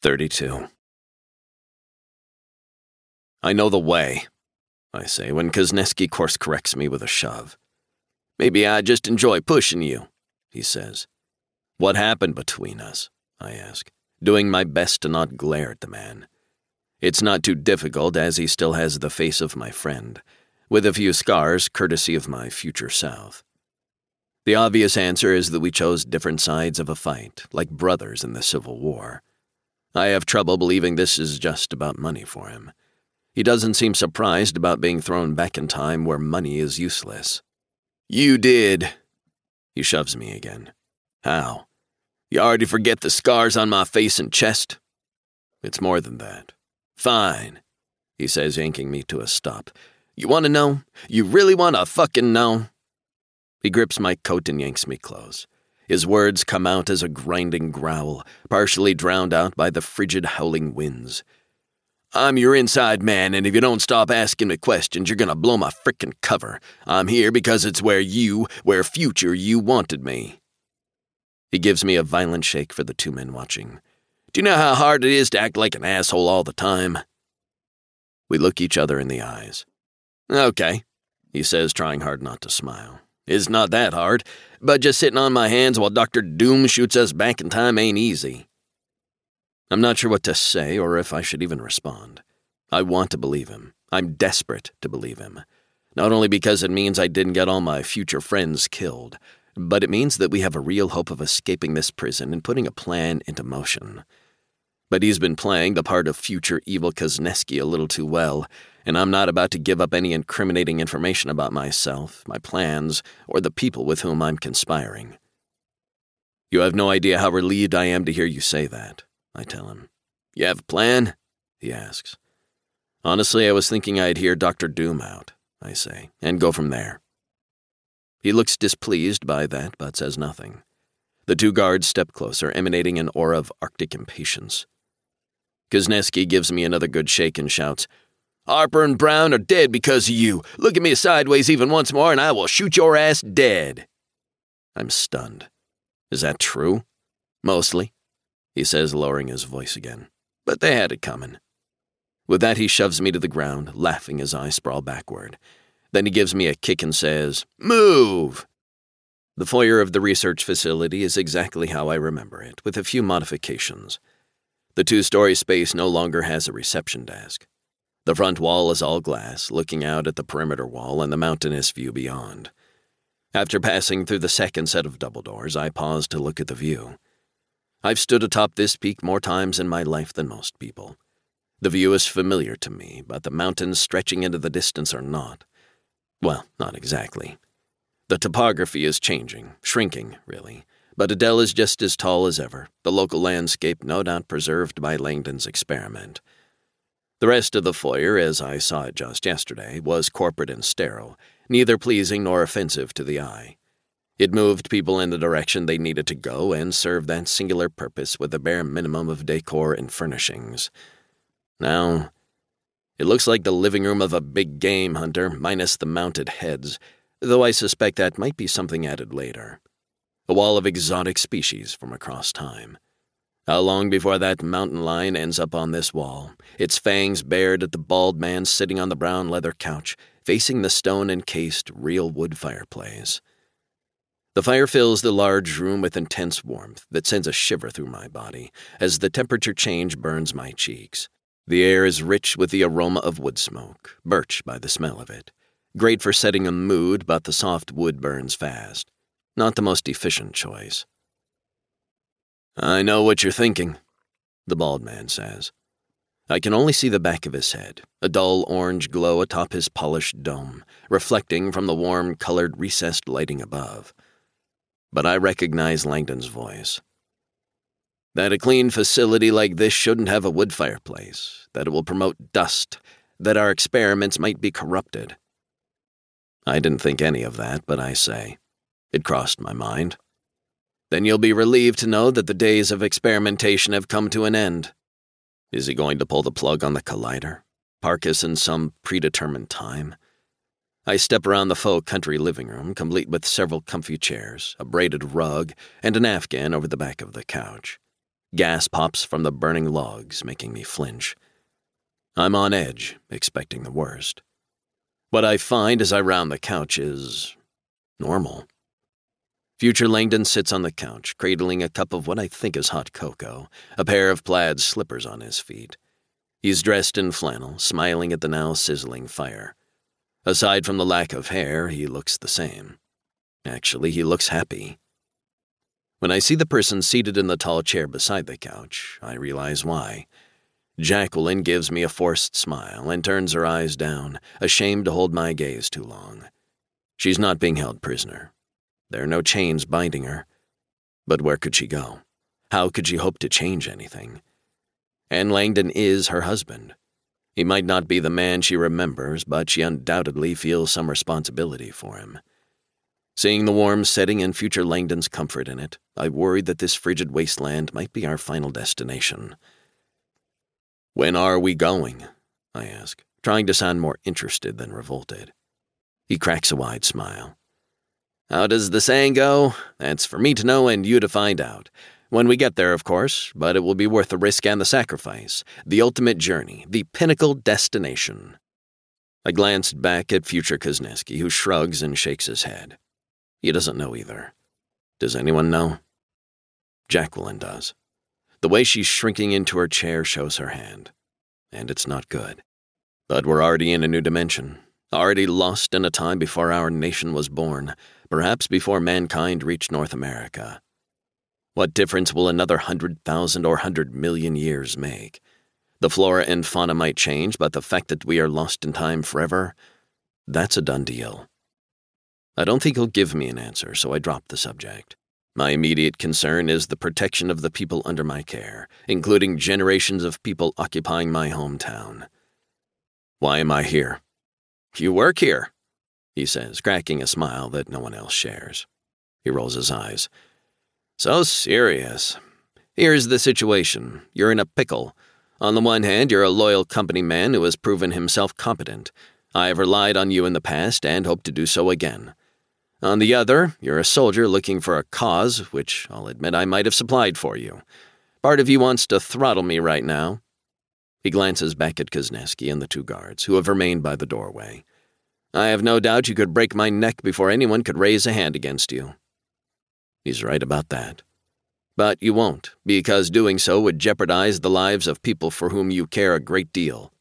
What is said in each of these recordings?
32. I know the way, I say when Kuznetsky course corrects me with a shove. Maybe I just enjoy pushing you, he says. What happened between us? I ask, doing my best to not glare at the man. It's not too difficult as he still has the face of my friend, with a few scars courtesy of my future South. The obvious answer is that we chose different sides of a fight, like brothers in the Civil War. I have trouble believing this is just about money for him. He doesn't seem surprised about being thrown back in time where money is useless. You did. He shoves me again. How? You already forget the scars on my face and chest? It's more than that. Fine, he says, yanking me to a stop. You want to know? You really want to fucking know? He grips my coat and yanks me close. His words come out as a grinding growl, partially drowned out by the frigid howling winds. I'm your inside man, and if you don't stop asking me questions, you're gonna blow my frickin' cover. I'm here because it's where future you wanted me. He gives me a violent shake for the two men watching. Do you know how hard it is to act like an asshole all the time? We look each other in the eyes. Okay, he says, trying hard not to smile. It's not that hard, but just sitting on my hands while Dr. Doom shoots us back in time ain't easy. I'm not sure what to say or if I should even respond. I want to believe him. I'm desperate to believe him. Not only because it means I didn't get all my future friends killed, but it means that we have a real hope of escaping this prison and putting a plan into motion. But he's been playing the part of future evil Kuznetsky a little too well, and I'm not about to give up any incriminating information about myself, my plans, or the people with whom I'm conspiring. You have no idea how relieved I am to hear you say that, I tell him. You have a plan? He asks. Honestly, I was thinking I'd hear Dr. Doom out, I say, and go from there. He looks displeased by that, but says nothing. The two guards step closer, emanating an aura of arctic impatience. Kuznetsky gives me another good shake and shouts, Harper and Brown are dead because of you. Look at me sideways even once more and I will shoot your ass dead. I'm stunned. Is that true? Mostly, he says, lowering his voice again. But they had it coming. With that, he shoves me to the ground, laughing as I sprawl backward. Then he gives me a kick and says, Move! The foyer of the research facility is exactly how I remember it, with a few modifications. The two-story space no longer has a reception desk. The front wall is all glass, looking out at the perimeter wall and the mountainous view beyond. After passing through the second set of double doors, I pause to look at the view. I've stood atop this peak more times in my life than most people. The view is familiar to me, but the mountains stretching into the distance are not. Well, not exactly. The topography is changing, shrinking, really, but Adele is just as tall as ever, the local landscape no doubt preserved by Langdon's experiment. The rest of the foyer, as I saw it just yesterday, was corporate and sterile, neither pleasing nor offensive to the eye. It moved people in the direction they needed to go and served that singular purpose with a bare minimum of decor and furnishings. Now, it looks like the living room of a big game hunter, minus the mounted heads, though I suspect that might be something added later. A wall of exotic species from across time. How long before that mountain lion ends up on this wall, its fangs bared at the bald man sitting on the brown leather couch, facing the stone-encased real wood fireplace. The fire fills the large room with intense warmth that sends a shiver through my body as the temperature change burns my cheeks. The air is rich with the aroma of wood smoke, birch by the smell of it. Great for setting a mood, but the soft wood burns fast. Not the most efficient choice. I know what you're thinking, the bald man says. I can only see the back of his head, a dull orange glow atop his polished dome, reflecting from the warm-colored recessed lighting above. But I recognize Langdon's voice. That a clean facility like this shouldn't have a wood fireplace, that it will promote dust, that our experiments might be corrupted. I didn't think any of that, but I say, it crossed my mind. Then you'll be relieved to know that the days of experimentation have come to an end. Is he going to pull the plug on the collider? Park us in some predetermined time? I step around the faux country living room, complete with several comfy chairs, a braided rug, and an afghan over the back of the couch. Gas pops from the burning logs, making me flinch. I'm on edge, expecting the worst. What I find as I round the couch is normal. Future Langdon sits on the couch, cradling a cup of what I think is hot cocoa, a pair of plaid slippers on his feet. He's dressed in flannel, smiling at the now sizzling fire. Aside from the lack of hair, he looks the same. Actually, he looks happy. When I see the person seated in the tall chair beside the couch, I realize why. Jacqueline gives me a forced smile and turns her eyes down, ashamed to hold my gaze too long. She's not being held prisoner. There are no chains binding her. But where could she go? How could she hope to change anything? And Langdon is her husband. He might not be the man she remembers, but she undoubtedly feels some responsibility for him. Seeing the warm setting and future Langdon's comfort in it, I worried that this frigid wasteland might be our final destination. "When are we going?" I ask, trying to sound more interested than revolted. He cracks a wide smile. "How does the saying go? That's for me to know and you to find out. When we get there, of course, but it will be worth the risk and the sacrifice. The ultimate journey, the pinnacle destination." I glanced back at future Kuznetsky, who shrugs and shakes his head. He doesn't know either. Does anyone know? Jacqueline does. The way she's shrinking into her chair shows her hand. And it's not good. But we're already in a new dimension, already lost in a time before our nation was born, perhaps before mankind reached North America. What difference will another 100,000 or 100 million years make? The flora and fauna might change, but the fact that we are lost in time forever, that's a done deal. I don't think he'll give me an answer, so I drop the subject. My immediate concern is the protection of the people under my care, including generations of people occupying my hometown. "Why am I here?" "You work here," he says, cracking a smile that no one else shares. He rolls his eyes. "So serious. Here's the situation. You're in a pickle. On the one hand, you're a loyal company man who has proven himself competent. I have relied on you in the past and hope to do so again. On the other, you're a soldier looking for a cause, which I'll admit I might have supplied for you. Part of you wants to throttle me right now." He glances back at Kuznetsky and the two guards, who have remained by the doorway. "I have no doubt you could break my neck before anyone could raise a hand against you." He's right about that. But you won't, because doing so would jeopardize the lives of people for whom you care a great deal.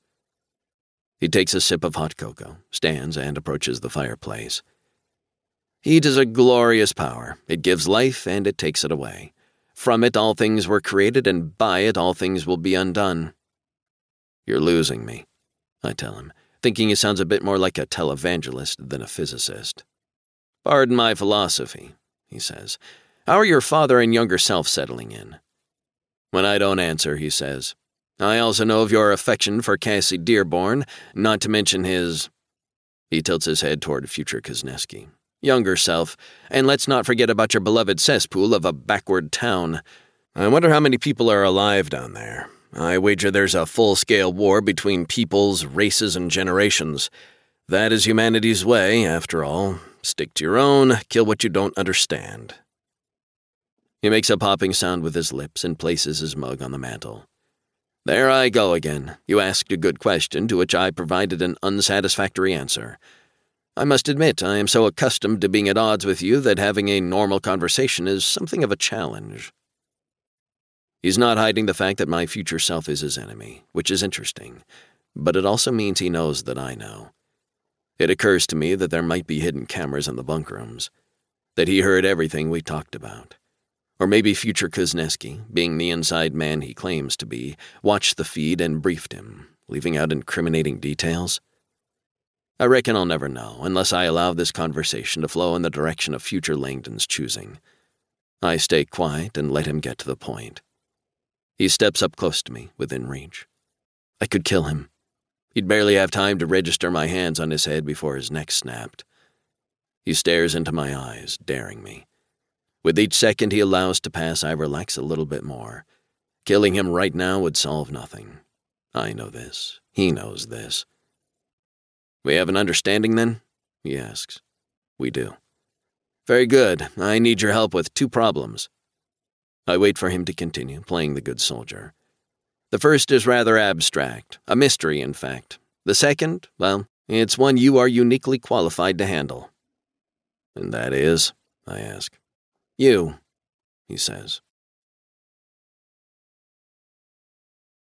He takes a sip of hot cocoa, stands, and approaches the fireplace. "Heat is a glorious power. It gives life, and it takes it away. From it all things were created, and by it all things will be undone." "You're losing me," I tell him, thinking he sounds a bit more like a televangelist than a physicist. "Pardon my philosophy," he says. "How are your father and younger self settling in?" When I don't answer, he says, "I also know of your affection for Cassie Dearborn, not to mention his—" He tilts his head toward future Kuznetsky. "Younger self, and let's not forget about your beloved cesspool of a backward town. I wonder how many people are alive down there. I wager there's a full-scale war between peoples, races, and generations. That is humanity's way, after all. Stick to your own, kill what you don't understand." He makes a popping sound with his lips and places his mug on the mantel. "There I go again. You asked a good question to which I provided an unsatisfactory answer. I must admit, I am so accustomed to being at odds with you that having a normal conversation is something of a challenge." He's not hiding the fact that my future self is his enemy, which is interesting, but it also means he knows that I know. It occurs to me that there might be hidden cameras in the bunk rooms, that he heard everything we talked about. Or maybe future Kuznetsky, being the inside man he claims to be, watched the feed and briefed him, leaving out incriminating details. I reckon I'll never know, unless I allow this conversation to flow in the direction of future Langdon's choosing. I stay quiet and let him get to the point. He steps up close to me, within reach. I could kill him. He'd barely have time to register my hands on his head before his neck snapped. He stares into my eyes, daring me. With each second he allows to pass, I relax a little bit more. Killing him right now would solve nothing. I know this. He knows this. "We have an understanding, then?" he asks. "We do." "Very good. I need your help with two problems." I wait for him to continue, playing the good soldier. The first is rather abstract, a mystery, in fact. The second, well, it's one you are uniquely qualified to handle. And that is? I ask. You, he says.